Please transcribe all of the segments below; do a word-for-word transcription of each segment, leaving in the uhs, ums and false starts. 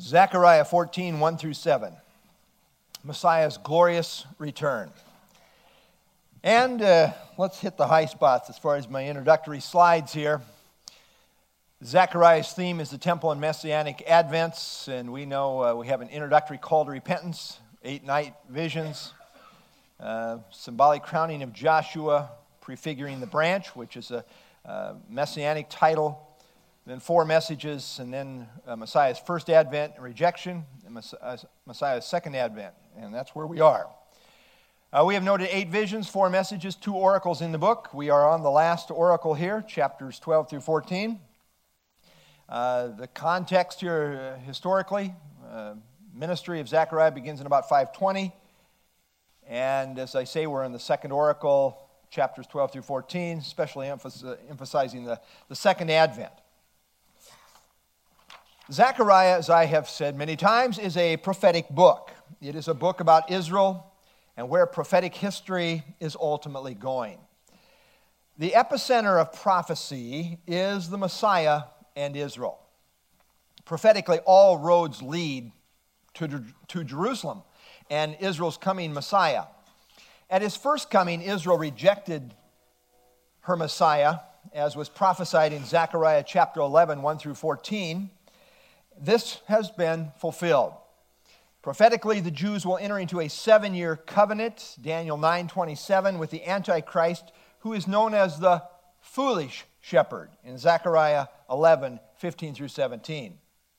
Zechariah fourteen, one through seven. Messiah's glorious return. And uh, let's hit the high spots as far as my introductory slides here. Zechariah's theme is the temple and messianic advents, and we know uh, we have an introductory call to repentance, eight night visions, uh, symbolic crowning of Joshua, prefiguring the branch, which is a uh, messianic title, then four messages, and then uh, Messiah's first advent and rejection, and Messiah's, Messiah's second advent, and that's where we are. Uh, we have noted eight visions, four messages, two oracles in the book. We are on the last oracle here, chapters twelve through fourteen. Uh, the context here, uh, historically, uh, ministry of Zechariah begins in about five twenty. And as I say, we're in the second oracle, chapters twelve through fourteen, especially emphasis, emphasizing the, the second advent. Zechariah, as I have said many times, is a prophetic book. It is a book about Israel and where prophetic history is ultimately going. The epicenter of prophecy is the Messiah and Israel. Prophetically, all roads lead to, to Jerusalem and Israel's coming Messiah. At his first coming, Israel rejected her Messiah, as was prophesied in Zechariah chapter eleven, one through fourteen. This has been fulfilled. Prophetically, the Jews will enter into a seven-year covenant, Daniel nine twenty-seven, with the Antichrist, who is known as the foolish shepherd in Zechariah eleven, fifteen through seventeen.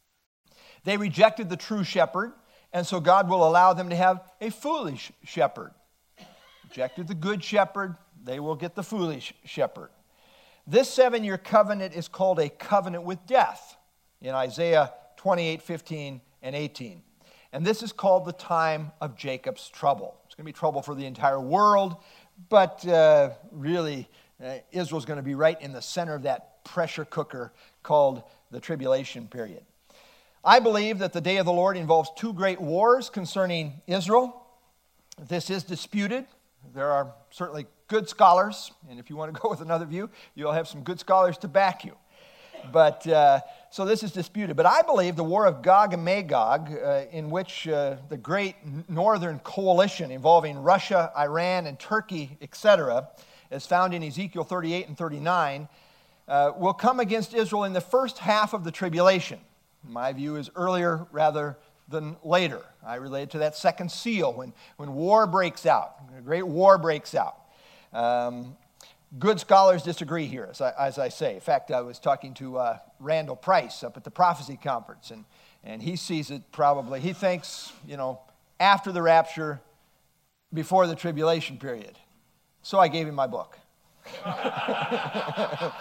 They rejected the true shepherd, and so God will allow them to have a foolish shepherd. Rejected the good shepherd, they will get the foolish shepherd. This seven-year covenant is called a covenant with death in Isaiah twenty-eight, fifteen, and eighteen. And this is called the time of Jacob's trouble. It's going to be trouble for the entire world, but uh, really, uh, Israel's going to be right in the center of that pressure cooker called the tribulation period. I believe that the day of the Lord involves two great wars concerning Israel. This is disputed. There are certainly good scholars, and if you want to go with another view, you'll have some good scholars to back you. But, uh, so this is disputed. But I believe the war of Gog and Magog, uh, in which uh, the great northern coalition involving Russia, Iran, and Turkey, et cetera, as found in Ezekiel thirty-eight and thirty-nine, uh, will come against Israel in the first half of the tribulation. My view is earlier rather than later. I relate to that second seal, when, when war breaks out, a great war breaks out. Um, Good scholars disagree here, as I, as I say. In fact, I was talking to uh, Randall Price up at the Prophecy Conference, and, and he sees it probably, he thinks, you know, after the rapture, before the tribulation period. So I gave him my book. That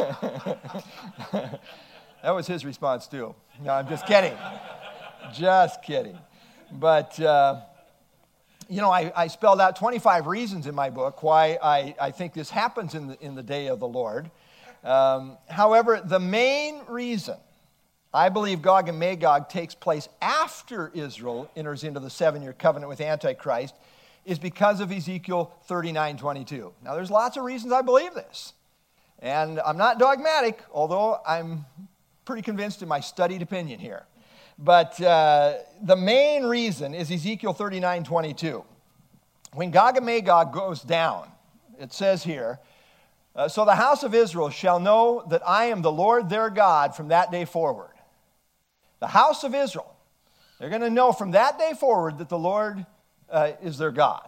was his response, too. No, I'm just kidding. Just kidding. But... Uh, You know, I, I spelled out twenty-five reasons in my book why I, I think this happens in the, in the day of the Lord. Um, however, the main reason I believe Gog and Magog takes place after Israel enters into the seven-year covenant with Antichrist is because of Ezekiel thirty-nine twenty-two. Now, there's lots of reasons I believe this. And I'm not dogmatic, although I'm pretty convinced in my studied opinion here. But uh, the main reason is Ezekiel thirty-nine twenty-two. When Gog and Magog goes down, it says here, uh, so the house of Israel shall know that I am the Lord their God from that day forward. The house of Israel, they're going to know from that day forward that the Lord uh, is their God.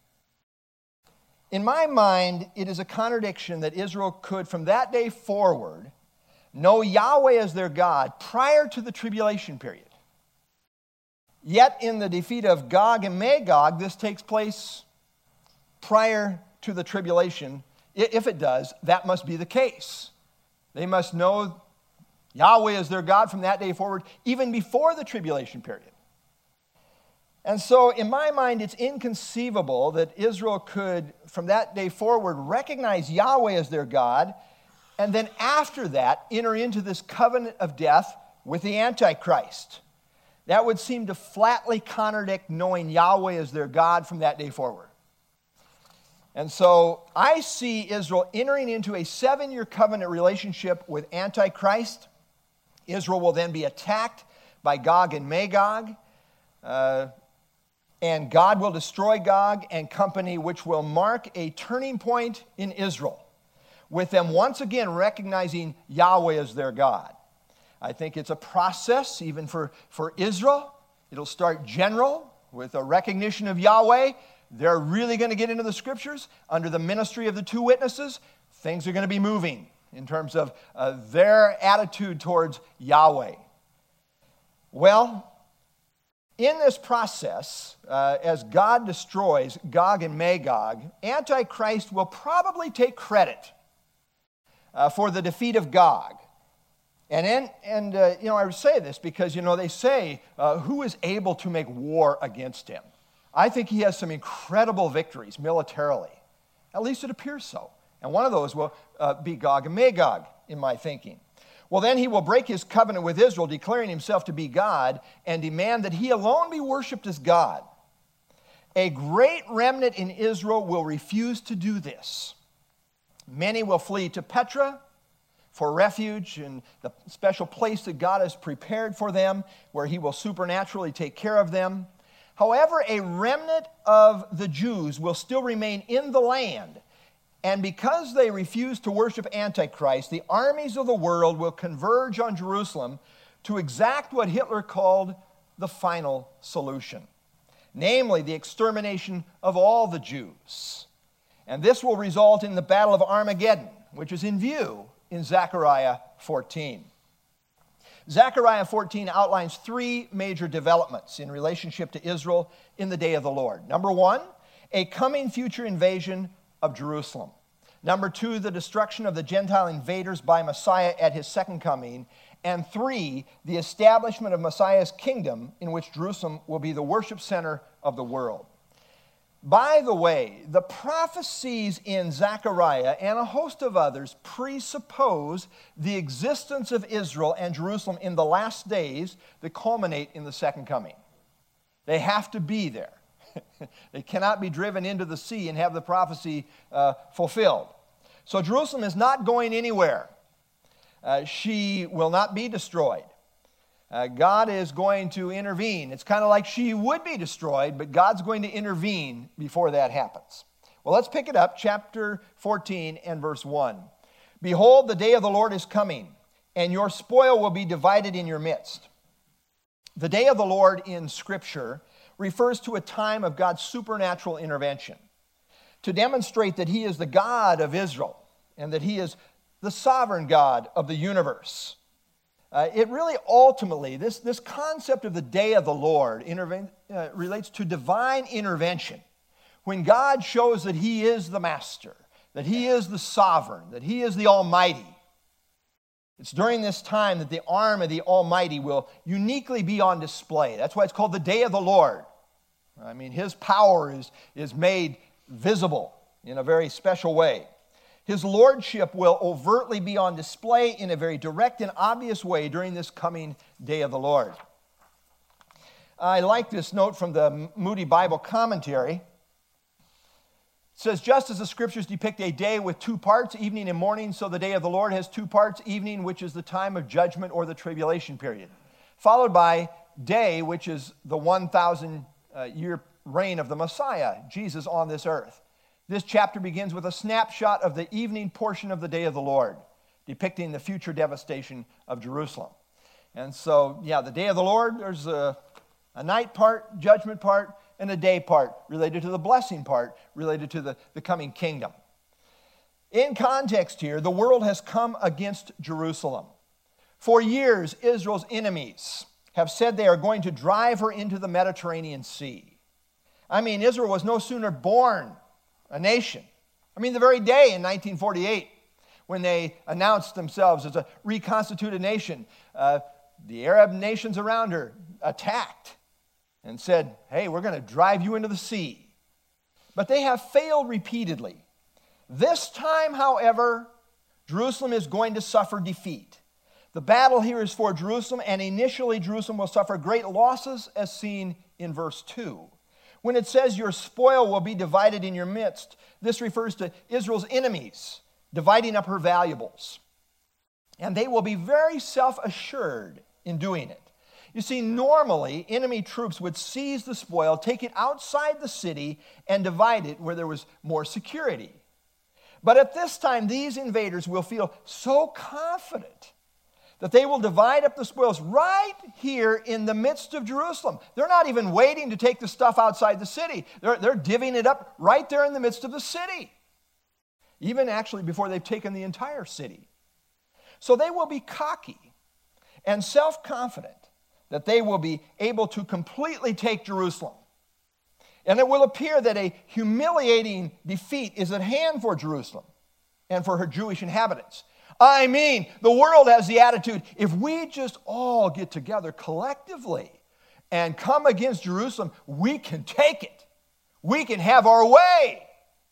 In my mind, it is a contradiction that Israel could, from that day forward, know Yahweh as their God prior to the tribulation period. Yet in the defeat of Gog and Magog, this takes place prior to the tribulation. If it does, that must be the case. They must know Yahweh as their God from that day forward, even before the tribulation period. And so, in my mind, it's inconceivable that Israel could, from that day forward, recognize Yahweh as their God, and then after that, enter into this covenant of death with the Antichrist. That would seem to flatly contradict knowing Yahweh as their God from that day forward. And so I see Israel entering into a seven-year covenant relationship with Antichrist. Israel will then be attacked by Gog and Magog. Uh, and God will destroy Gog and company, which will mark a turning point in Israel, with them once again recognizing Yahweh as their God. I think it's a process even for, for Israel. It'll start general with a recognition of Yahweh. They're really going to get into the scriptures. Under the ministry of the two witnesses, things are going to be moving in terms of uh, their attitude towards Yahweh. Well, in this process, uh, as God destroys Gog and Magog, Antichrist will probably take credit uh, for the defeat of Gog. And, in, and uh, you know, I say this because, you know, they say, uh, who is able to make war against him? I think he has some incredible victories militarily. At least it appears so. And one of those will uh, be Gog and Magog, in my thinking. Well, then he will break his covenant with Israel, declaring himself to be God, and demand that he alone be worshipped as God. A great remnant in Israel will refuse to do this. Many will flee to Petra for refuge in the special place that God has prepared for them, where he will supernaturally take care of them. However, a remnant of the Jews will still remain in the land. And because they refuse to worship Antichrist, the armies of the world will converge on Jerusalem to exact what Hitler called the final solution, namely the extermination of all the Jews. And this will result in the Battle of Armageddon, which is in view in Zechariah fourteen. Zechariah fourteen outlines three major developments in relationship to Israel in the day of the Lord. Number one, a coming future invasion of Jerusalem. Number two, the destruction of the Gentile invaders by Messiah at his second coming. And three, the establishment of Messiah's kingdom, in which Jerusalem will be the worship center of the world. By the way, the prophecies in Zechariah and a host of others presuppose the existence of Israel and Jerusalem in the last days that culminate in the second coming. They have to be there. They cannot be driven into the sea and have the prophecy uh, fulfilled. So Jerusalem is not going anywhere. Uh, she will not be destroyed. Uh, God is going to intervene. It's kind of like she would be destroyed, but God's going to intervene before that happens. Well, let's pick it up, chapter fourteen and verse one. Behold, the day of the Lord is coming, and your spoil will be divided in your midst. The day of the Lord in Scripture refers to a time of God's supernatural intervention to demonstrate that he is the God of Israel and that he is the sovereign God of the universe. Uh, it really ultimately, this, this concept of the day of the Lord interven- uh, relates to divine intervention. When God shows that he is the master, that he is the sovereign, that he is the Almighty. It's during this time that the arm of the Almighty will uniquely be on display. That's why it's called the day of the Lord. I mean, his power is, is made visible in a very special way. His lordship will overtly be on display in a very direct and obvious way during this coming day of the Lord. I like this note from the Moody Bible Commentary. It says, just as the scriptures depict a day with two parts, evening and morning, so the day of the Lord has two parts, evening, which is the time of judgment or the tribulation period, followed by day, which is the one thousand year reign of the Messiah, Jesus, on this earth. This chapter begins with a snapshot of the evening portion of the day of the Lord, depicting the future devastation of Jerusalem. And so, yeah, the day of the Lord, there's a, a night part, judgment part, and a day part related to the blessing part, related to the, the coming kingdom. In context here, the world has come against Jerusalem. For years, Israel's enemies have said they are going to drive her into the Mediterranean Sea. I mean, Israel was no sooner born a nation. I mean, the very day in nineteen forty-eight, when they announced themselves as a reconstituted nation, uh, the Arab nations around her attacked and said, hey, we're going to drive you into the sea. But they have failed repeatedly. This time, however, Jerusalem is going to suffer defeat. The battle here is for Jerusalem, and initially Jerusalem will suffer great losses, as seen in verse two. When it says your spoil will be divided in your midst, this refers to Israel's enemies dividing up her valuables. And they will be very self-assured in doing it. You see, normally, enemy troops would seize the spoil, take it outside the city, and divide it where there was more security. But at this time, these invaders will feel so confident that they will divide up the spoils right here in the midst of Jerusalem. They're not even waiting to take the stuff outside the city. They're, they're divvying it up right there in the midst of the city, even actually before they've taken the entire city. So they will be cocky and self-confident that they will be able to completely take Jerusalem. And it will appear that a humiliating defeat is at hand for Jerusalem and for her Jewish inhabitants. I mean, the world has the attitude, if we just all get together collectively and come against Jerusalem, we can take it. We can have our way.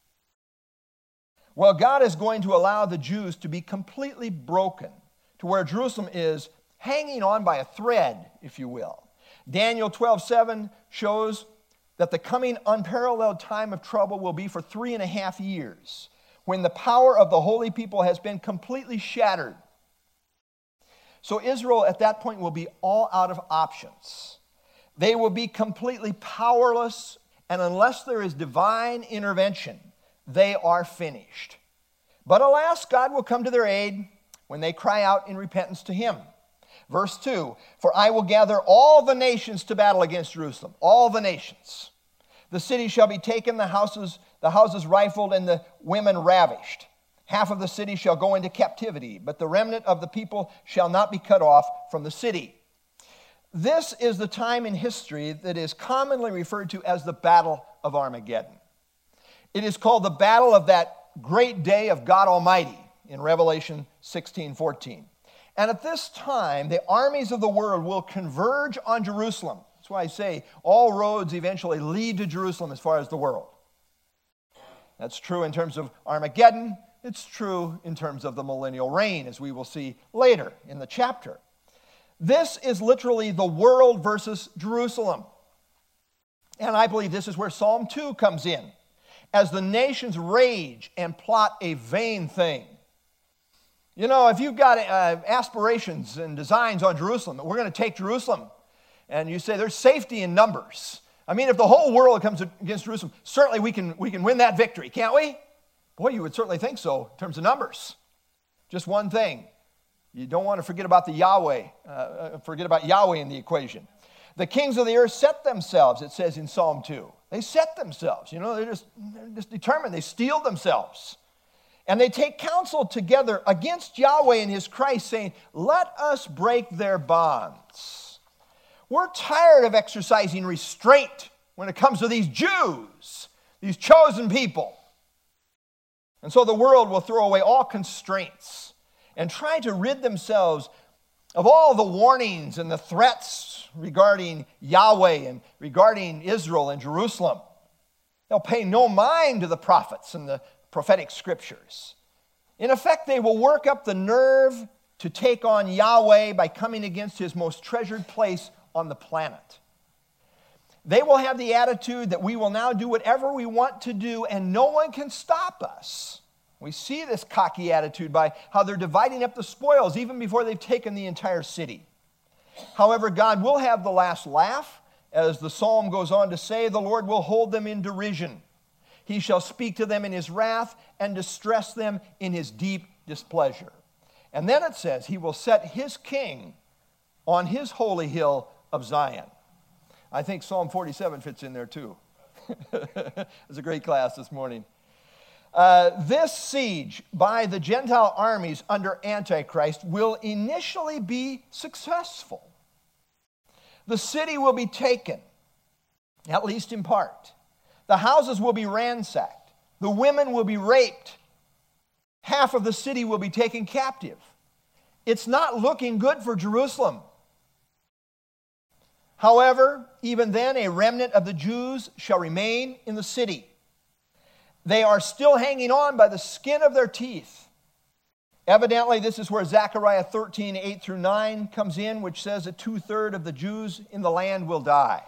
Well, God is going to allow the Jews to be completely broken to where Jerusalem is hanging on by a thread, if you will. Daniel twelve seven shows that the coming unparalleled time of trouble will be for three and a half years, when the power of the holy people has been completely shattered. So Israel at that point will be all out of options. They will be completely powerless, and unless there is divine intervention, they are finished. But alas, God will come to their aid when they cry out in repentance to him. Verse two, for I will gather all the nations to battle against Jerusalem, all the nations. The city shall be taken, the houses, the houses rifled, and the women ravished. Half of the city shall go into captivity, but the remnant of the people shall not be cut off from the city. This is the time in history that is commonly referred to as the Battle of Armageddon. It is called the battle of that great day of God Almighty in Revelation sixteen fourteen. And at this time, the armies of the world will converge on Jerusalem. That's why I say all roads eventually lead to Jerusalem as far as the world. That's true in terms of Armageddon. It's true in terms of the millennial reign, as we will see later in the chapter. This is literally the world versus Jerusalem. And I believe this is where Psalm two comes in. As the nations rage and plot a vain thing. You know, if you've got uh, aspirations and designs on Jerusalem, that we're going to take Jerusalem, and you say there's safety in numbers. I mean, if the whole world comes against Jerusalem, certainly we can, we can win that victory, can't we? Boy, you would certainly think so in terms of numbers. Just one thing. You don't want to forget about the Yahweh, uh, forget about Yahweh in the equation. The kings of the earth set themselves, it says in Psalm two. They set themselves, you know, they're just, they're just determined. They steel themselves. And they take counsel together against Yahweh and his Christ, saying, let us break their bonds. We're tired of exercising restraint when it comes to these Jews, these chosen people. And so the world will throw away all constraints and try to rid themselves of all the warnings and the threats regarding Yahweh and regarding Israel and Jerusalem. They'll pay no mind to the prophets and the prophetic scriptures. In effect, they will work up the nerve to take on Yahweh by coming against his most treasured place on the planet. They will have the attitude that we will now do whatever we want to do and no one can stop us. We see this cocky attitude by how they're dividing up the spoils even before they've taken the entire city. However, God will have the last laugh. As the psalm goes on to say, the Lord will hold them in derision. He shall speak to them in his wrath and distress them in his deep displeasure. And then it says, he will set his king on his holy hill of Zion. I think Psalm forty-seven fits in there too. It was a great class this morning. Uh, this siege by the Gentile armies under Antichrist will initially be successful. The city will be taken, at least in part. The houses will be ransacked. The women will be raped. Half of the city will be taken captive. It's not looking good for Jerusalem. However, even then, a remnant of the Jews shall remain in the city. They are still hanging on by the skin of their teeth. Evidently, this is where Zechariah thirteen, eight through nine comes in, which says that two-thirds of the Jews in the land will die.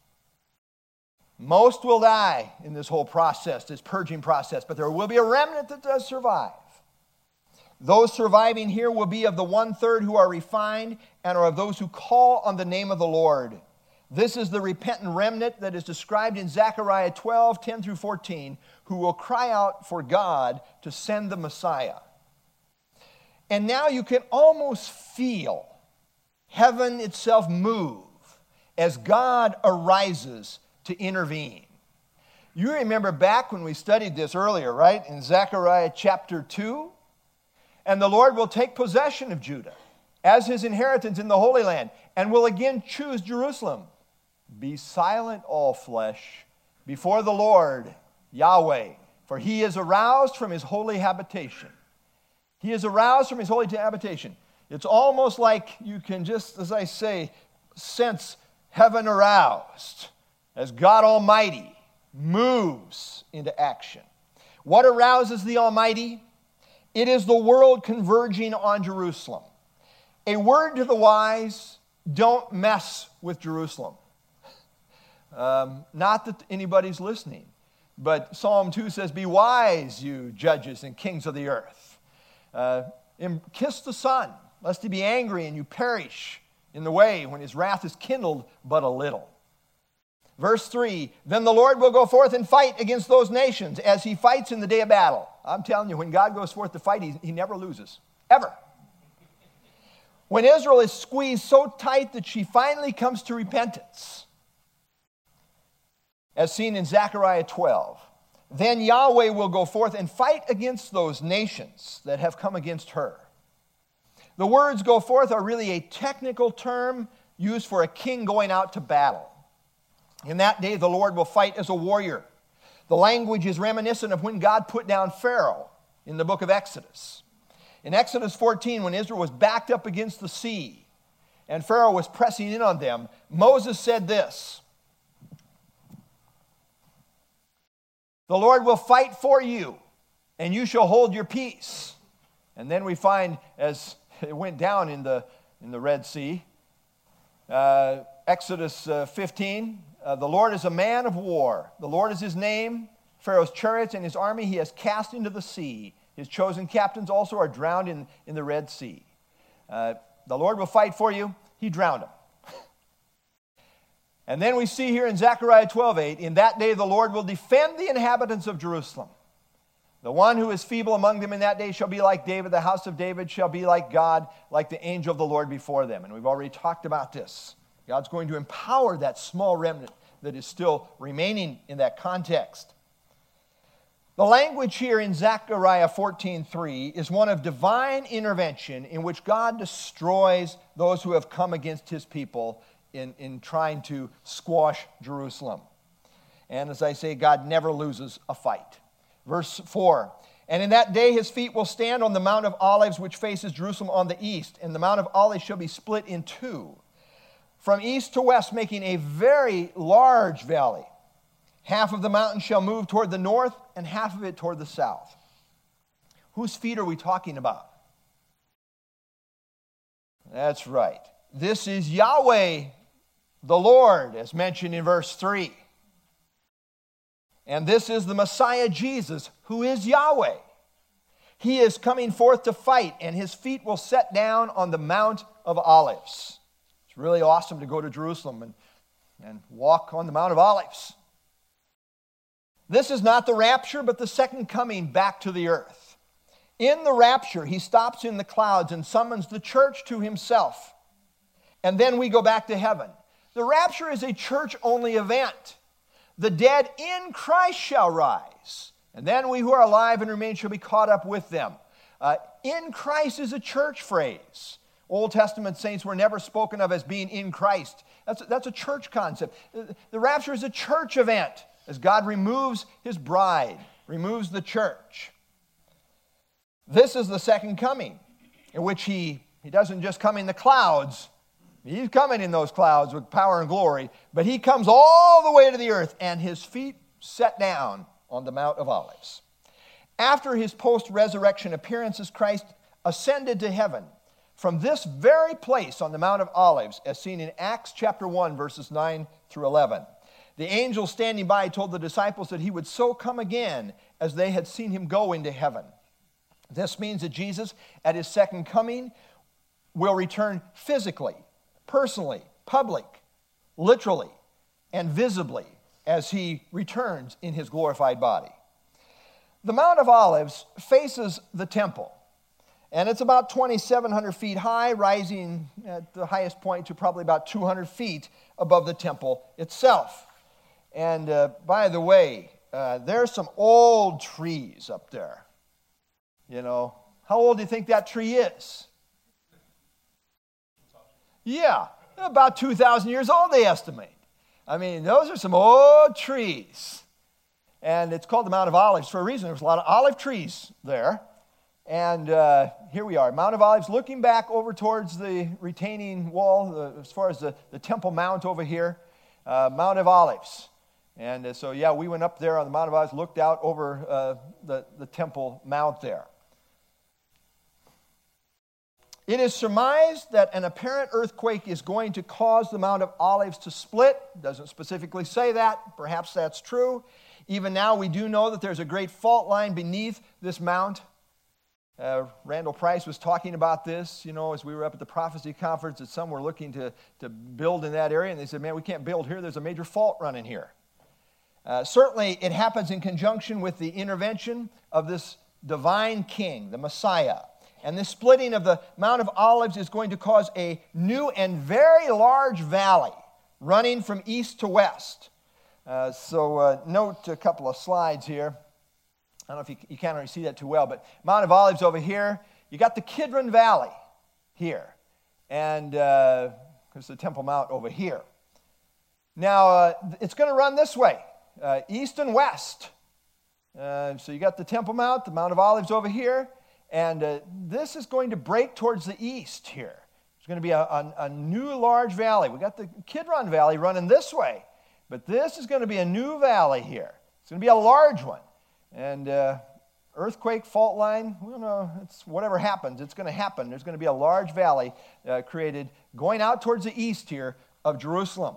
Most will die in this whole process, this purging process, but there will be a remnant that does survive. Those surviving here will be of the one-third who are refined and are of those who call on the name of the Lord. This is the repentant remnant that is described in Zechariah twelve, ten through fourteen, who will cry out for God to send the Messiah. And now you can almost feel heaven itself move as God arises to intervene. You remember back when we studied this earlier, right? In Zechariah chapter two. And the Lord will take possession of Judah as his inheritance in the Holy Land and will again choose Jerusalem. Be silent, all flesh, before the Lord, Yahweh, for he is aroused from his holy habitation. He is aroused from his holy habitation. It's almost like you can just, as I say, sense heaven aroused as God Almighty moves into action. What arouses the Almighty? It is the world converging on Jerusalem. A word to the wise, don't mess with Jerusalem. Um, not that anybody's listening, but Psalm two says, be wise, you judges and kings of the earth. Uh, kiss the Son, lest he be angry and you perish in the way when his wrath is kindled but a little. Verse three, then the Lord will go forth and fight against those nations as he fights in the day of battle. I'm telling you, when God goes forth to fight, he, he never loses, ever. When Israel is squeezed so tight that she finally comes to repentance, as seen in Zechariah twelve, then Yahweh will go forth and fight against those nations that have come against her. The words go forth are really a technical term used for a king going out to battle. In that day, the Lord will fight as a warrior. The language is reminiscent of when God put down Pharaoh in the book of Exodus. In Exodus fourteen, when Israel was backed up against the sea and Pharaoh was pressing in on them, Moses said this, the Lord will fight for you, and you shall hold your peace. And then we find, as it went down in the, in the Red Sea, uh, Exodus uh, fifteen, Uh, the Lord is a man of war. The Lord is his name. Pharaoh's chariots and his army he has cast into the sea. His chosen captains also are drowned in, in the Red Sea. Uh, the Lord will fight for you. He drowned them. And then we see here in Zechariah twelve eight, in that day the Lord will defend the inhabitants of Jerusalem. The one who is feeble among them in that day shall be like David. The house of David shall be like God, like the angel of the Lord before them. And we've already talked about this. God's going to empower that small remnant that is still remaining in that context. The language here in Zechariah fourteen three is one of divine intervention in which God destroys those who have come against his people in, in trying to squash Jerusalem. And as I say, God never loses a fight. Verse four, and in that day his feet will stand on the Mount of Olives which faces Jerusalem on the east, and the Mount of Olives shall be split in two, from east to west, making a very large valley. Half of the mountain shall move toward the north, and half of it toward the south. Whose feet are we talking about? That's right. This is Yahweh, the Lord, as mentioned in verse three. And this is the Messiah Jesus, who is Yahweh. He is coming forth to fight, and his feet will set down on the Mount of Olives. It's really awesome to go to Jerusalem and, and walk on the Mount of Olives. This is not the rapture, but the second coming back to the earth. In the rapture, he stops in the clouds and summons the church to himself. And then we go back to heaven. The rapture is a church-only event. The dead in Christ shall rise, and then we who are alive and remain shall be caught up with them. Uh, in Christ is a church phrase. Old Testament saints were never spoken of as being in Christ. That's a, that's a church concept. The rapture is a church event as God removes his bride, removes the church. This is the second coming, in which he, he doesn't just come in the clouds. He's coming in those clouds with power and glory, but he comes all the way to the earth, and his feet set down on the Mount of Olives. After his post-resurrection appearances, Christ ascended to heaven from this very place on the Mount of Olives, as seen in Acts chapter one, verses nine through eleven. The angel standing by told the disciples that he would so come again as they had seen him go into heaven. This means that Jesus, at his second coming, will return physically, personally, public, literally, and visibly as he returns in his glorified body. The Mount of Olives faces the temple, and it's about twenty-seven hundred feet high, rising at the highest point to probably about two hundred feet above the temple itself. And uh, by the way, uh, there's some old trees up there. You know, how old do you think that tree is? Yeah, about two thousand years old, they estimate. I mean, those are some old trees. And it's called the Mount of Olives for a reason. There's a lot of olive trees there. And uh, here we are, Mount of Olives, looking back over towards the retaining wall, the, as far as the, the Temple Mount over here, uh, Mount of Olives. And uh, so, yeah, we went up there on the Mount of Olives, looked out over uh, the, the Temple Mount there. It is surmised that an apparent earthquake is going to cause the Mount of Olives to split. It doesn't specifically say that. Perhaps that's true. Even now, we do know that there's a great fault line beneath this mount. Uh, Randall Price was talking about this, you know, as we were up at the prophecy conference, that some were looking to, to build in that area, and they said, man, we can't build here. There's a major fault running here. Uh, certainly, it happens in conjunction with the intervention of this divine king, the Messiah. And this splitting of the Mount of Olives is going to cause a new and very large valley running from east to west. Uh, so uh, note a couple of slides here. I don't know if you, you can't really see that too well, but Mount of Olives over here. You got the Kidron Valley here. And uh, there's the Temple Mount over here. Now, uh, it's going to run this way, uh, east and west. Uh, so you got the Temple Mount, the Mount of Olives over here. And uh, this is going to break towards the east here. There's going to be a, a, a new large valley. We got the Kidron Valley running this way. But this is going to be a new valley here. It's going to be a large one. And uh, earthquake, fault line, well, no, it's whatever happens, it's going to happen. There's going to be a large valley uh, created going out towards the east here of Jerusalem.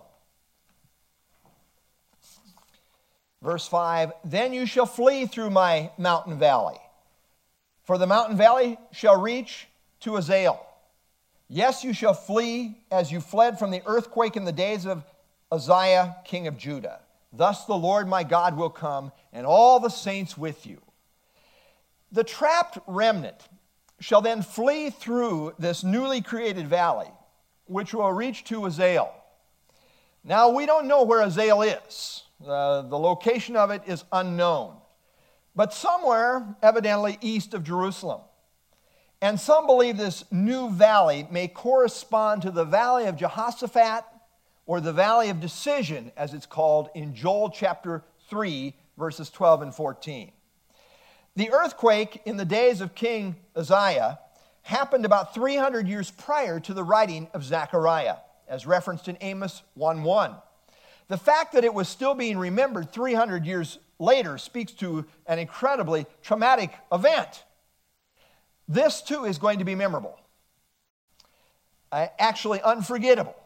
Verse five, then you shall flee through my mountain valley. For the mountain valley shall reach to Azael. Yes, you shall flee as you fled from the earthquake in the days of Uzziah, king of Judah. Thus the Lord my God will come, and all the saints with you. The trapped remnant shall then flee through this newly created valley, which will reach to Azael. Now, we don't know where Azael is. Uh, the location of it is unknown. But somewhere, evidently, east of Jerusalem. And some believe this new valley may correspond to the valley of Jehoshaphat, or the valley of decision, as it's called in Joel chapter three, verses twelve and fourteen. The earthquake in the days of King Uzziah happened about three hundred years prior to the writing of Zechariah, as referenced in Amos one one. The fact that it was still being remembered three hundred years later speaks to an incredibly traumatic event. This, too, is going to be memorable, uh, actually unforgettable.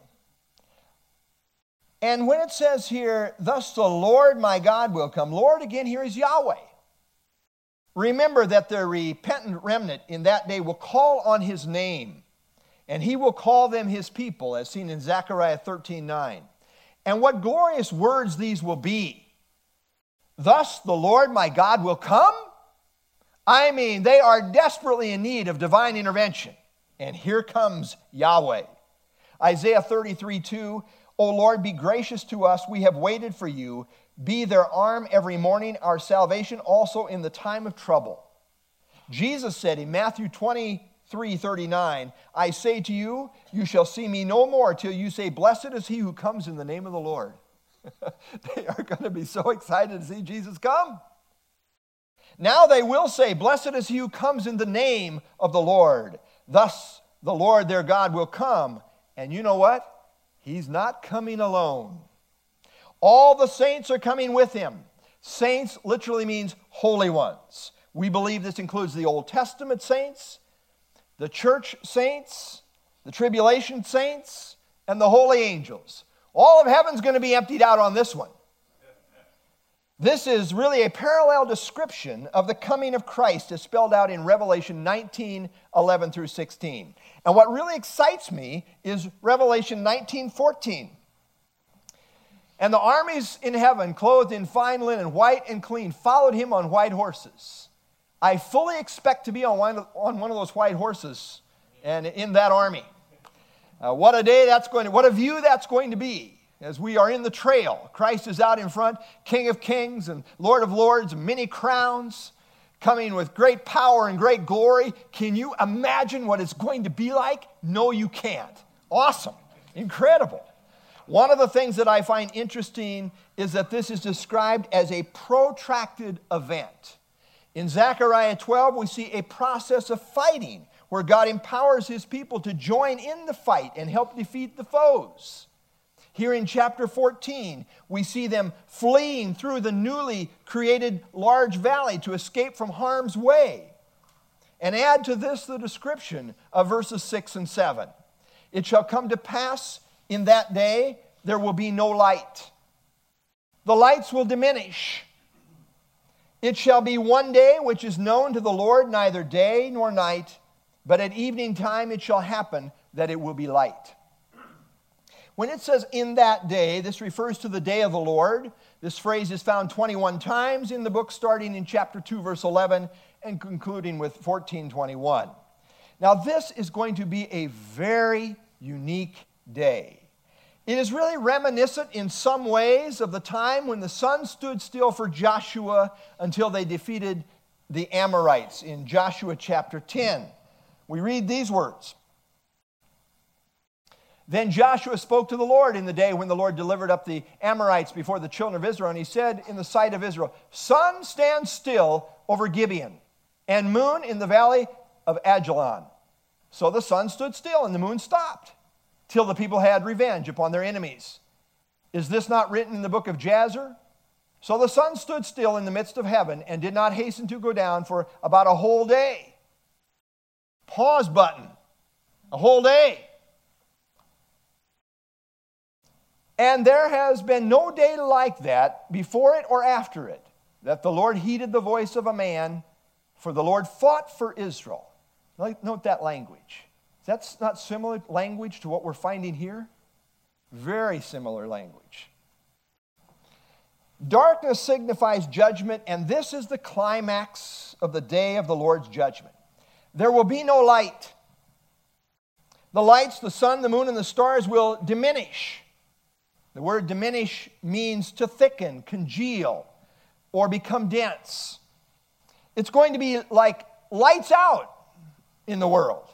And when it says here, thus the Lord my God will come, Lord again here is Yahweh. Remember that the repentant remnant in that day will call on his name, and he will call them his people, as seen in Zechariah thirteen nine. And what glorious words these will be. Thus the Lord my God will come? I mean, they are desperately in need of divine intervention. And here comes Yahweh. Isaiah thirty-three two, O Lord, be gracious to us. We have waited for you. Be their arm every morning, our salvation also in the time of trouble. Jesus said in Matthew twenty-three thirty-nine, I say to you, you shall see me no more till you say, blessed is he who comes in the name of the Lord. They are going to be so excited to see Jesus come. Now they will say, blessed is he who comes in the name of the Lord. Thus the Lord their God will come. And you know what? He's not coming alone. All the saints are coming with him. Saints literally means holy ones. We believe this includes the Old Testament saints, the church saints, the tribulation saints, and the holy angels. All of heaven's going to be emptied out on this one. This is really a parallel description of the coming of Christ as spelled out in Revelation nineteen, eleven through sixteen. And what really excites me is Revelation nineteen, fourteen. And the armies in heaven, clothed in fine linen, white and clean, followed him on white horses. I fully expect to be on one of, on one of those white horses and in that army. Uh, what a day that's going to, what a view that's going to be. As we are in the trail, Christ is out in front, King of kings and Lord of lords, many crowns, coming with great power and great glory. Can you imagine what it's going to be like? No, you can't. Awesome. Incredible. One of the things that I find interesting is that this is described as a protracted event. In Zechariah twelve, we see a process of fighting where God empowers his people to join in the fight and help defeat the foes. Here in chapter fourteen, we see them fleeing through the newly created large valley to escape from harm's way. And add to this the description of verses six and seven. It shall come to pass in that day there will be no light. The lights will diminish. It shall be one day which is known to the Lord, neither day nor night, but at evening time it shall happen that it will be light. When it says in that day, this refers to the day of the Lord. This phrase is found twenty-one times in the book, starting in chapter two, verse eleven, and concluding with fourteen twenty-one. Now, this is going to be a very unique day. It is really reminiscent in some ways of the time when the sun stood still for Joshua until they defeated the Amorites in Joshua chapter ten. We read these words. Then Joshua spoke to the Lord in the day when the Lord delivered up the Amorites before the children of Israel. And he said in the sight of Israel, sun, stand still over Gibeon, and moon in the valley of Ajalon. So the sun stood still and the moon stopped, till the people had revenge upon their enemies. Is this not written in the book of Jasher? So the sun stood still in the midst of heaven and did not hasten to go down for about a whole day. Pause button. A whole day. And there has been no day like that, before it or after it, that the Lord heeded the voice of a man, for the Lord fought for Israel. Note that language. That's not similar language to what we're finding here? Very similar language. Darkness signifies judgment, and this is the climax of the day of the Lord's judgment. There will be no light. The lights, the sun, the moon, and the stars will diminish. The word diminish means to thicken, congeal, or become dense. It's going to be like lights out in the world.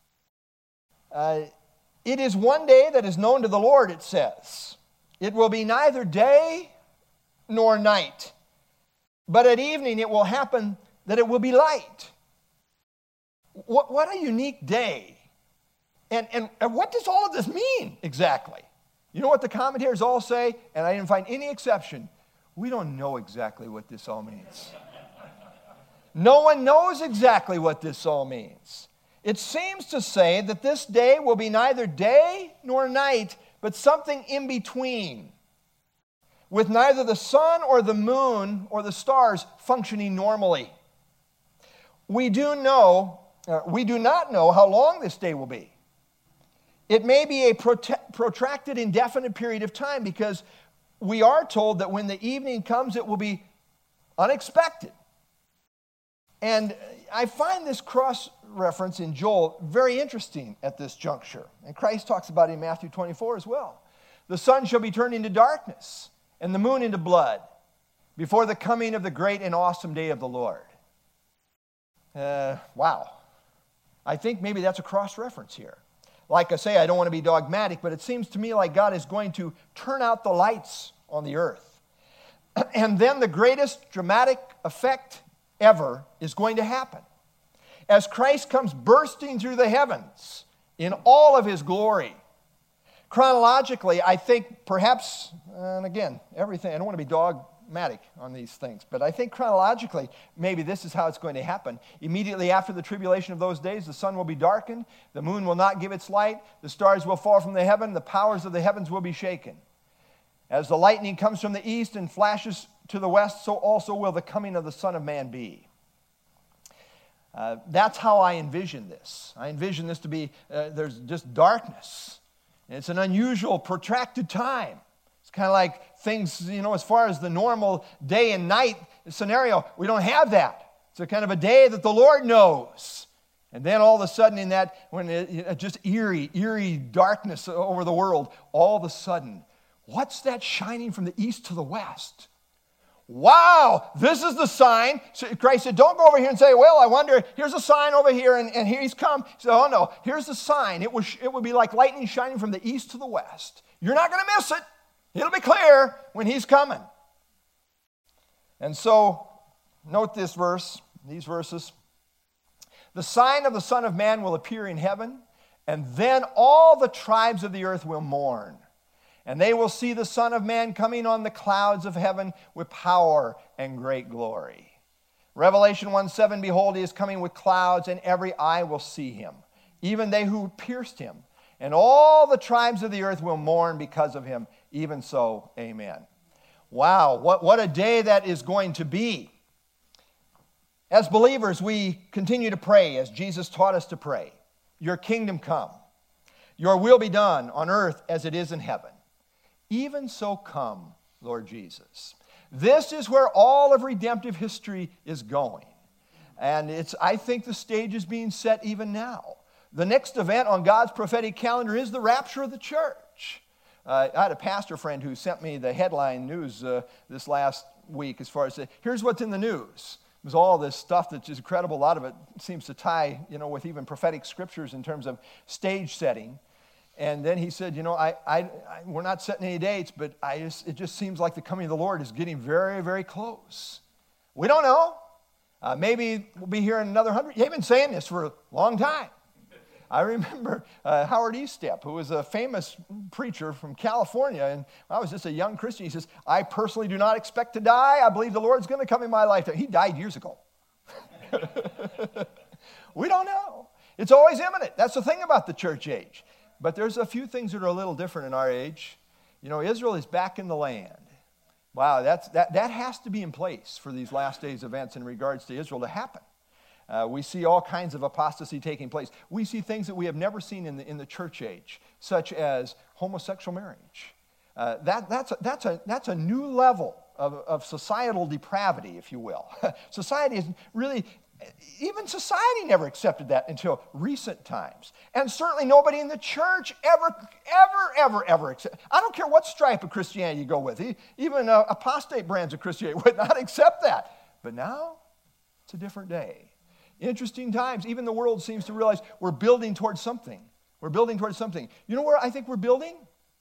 Uh, it is one day that is known to the Lord, it says. It will be neither day nor night, but at evening it will happen that it will be light. What, what a unique day. And, and, and what does all of this mean exactly? You know what the commentators all say? And I didn't find any exception. We don't know exactly what this all means. No one knows exactly what this all means. It seems to say that this day will be neither day nor night, but something in between, with neither the sun or the moon or the stars functioning normally. We do know, uh, we do not know how long this day will be. It may be a prot- protracted, indefinite period of time, because we are told that when the evening comes, it will be unexpected. And I find this cross-reference in Joel very interesting at this juncture. And Christ talks about it in Matthew twenty-four as well. The sun shall be turned into darkness, and the moon into blood, before the coming of the great and awesome day of the Lord. Uh, wow. I think maybe that's a cross-reference here. Like I say, I don't want to be dogmatic, but it seems to me like God is going to turn out the lights on the earth. And then the greatest dramatic effect ever is going to happen. As Christ comes bursting through the heavens in all of his glory. Chronologically, I think perhaps, and again, everything, I don't want to be dogmatic on these things, but I think chronologically, maybe this is how it's going to happen. Immediately after the tribulation of those days, the sun will be darkened, the moon will not give its light, the stars will fall from the heaven, the powers of the heavens will be shaken. As the lightning comes from the east and flashes to the west, so also will the coming of the Son of Man be. Uh, that's how I envision this. I envision this to be, uh, there's just darkness. And it's an unusual, protracted time. It's kind of like things, you know, as far as the normal day and night scenario, we don't have that. It's a kind of a day that the Lord knows. And then all of a sudden in that, when it, it, just eerie, eerie darkness over the world, all of a sudden, what's that shining from the east to the west? Wow, this is the sign. So Christ said, don't go over here and say, well, I wonder, here's a sign over here, and, and here he's come. He said, oh no, here's the sign. It, was, it would be like lightning shining from the east to the west. You're not going to miss it. It'll be clear when he's coming. And so, note this verse, these verses. The sign of the Son of Man will appear in heaven, and then all the tribes of the earth will mourn. And they will see the Son of Man coming on the clouds of heaven with power and great glory. Revelation one seven, behold, he is coming with clouds, and every eye will see him, even they who pierced him. And all the tribes of the earth will mourn because of him. Even so, amen. Wow, what, what a day that is going to be. As believers, we continue to pray as Jesus taught us to pray. Your kingdom come. Your will be done on earth as it is in heaven. Even so come, Lord Jesus. This is where all of redemptive history is going. And it's, I think the stage is being set even now. The next event on God's prophetic calendar is the rapture of the church. Uh, I had a pastor friend who sent me the headline news uh, this last week as far as, uh, here's what's in the news. It was all this stuff that's just incredible. A lot of it seems to tie, you know, with even prophetic scriptures in terms of stage setting. And then he said, you know, I, I, I, we're not setting any dates, but I just, it just seems like the coming of the Lord is getting very, very close. We don't know. Uh, maybe we'll be here in another hundred. He's been saying this for a long time. I remember uh, Howard Estep, who was a famous preacher from California, and I was just a young Christian. He says, I personally do not expect to die. I believe the Lord's going to come in my lifetime. He died years ago. We don't know. It's always imminent. That's the thing about the church age. But there's a few things that are a little different in our age. You know, Israel is back in the land. Wow, that's, that, that has to be in place for these last days events in regards to Israel to happen. Uh, we see all kinds of apostasy taking place. We see things that we have never seen in the, in the church age, such as homosexual marriage. Uh, that, that's, a, that's, a, that's a new level of, of societal depravity, if you will. Society is really... Even society never accepted that until recent times. And certainly nobody in the church ever, ever, ever, ever accept. I don't care what stripe of Christianity you go with. Even uh, apostate brands of Christianity would not accept that. But now, it's a different day. Interesting times. Even the world seems to realize we're building towards something. We're building towards something. You know where I think we're building?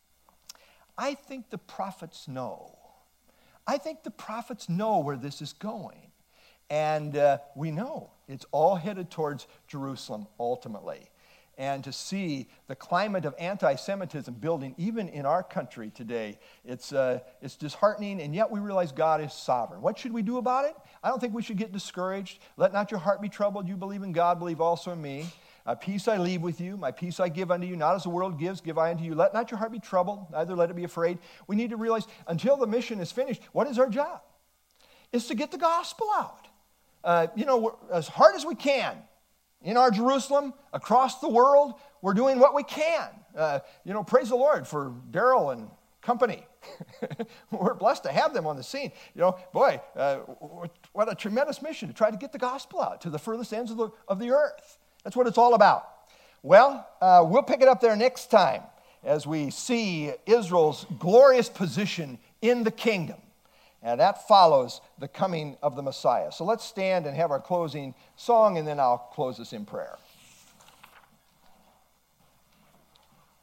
I think the prophets know. I think the prophets know where this is going. And uh, we know it's all headed towards Jerusalem ultimately. And to see the climate of anti-Semitism building even in our country today, it's, uh, it's disheartening, and yet we realize God is sovereign. What should we do about it? I don't think we should get discouraged. Let not your heart be troubled. You believe in God, believe also in me. Uh, peace I leave with you, my peace I give unto you. Not as the world gives, give I unto you. Let not your heart be troubled, neither let it be afraid. We need to realize until the mission is finished, what is our job? It's to get the gospel out. Uh, you know, as hard as we can, in our Jerusalem, across the world, we're doing what we can. Uh, you know, praise the Lord for Daryl and company. We're blessed to have them on the scene. You know, boy, uh, what a tremendous mission to try to get the gospel out to the furthest ends of the, of the earth. That's what it's all about. Well, uh, we'll pick it up there next time as we see Israel's glorious position in the kingdom. And that follows the coming of the Messiah. So let's stand and have our closing song, and then I'll close us in prayer.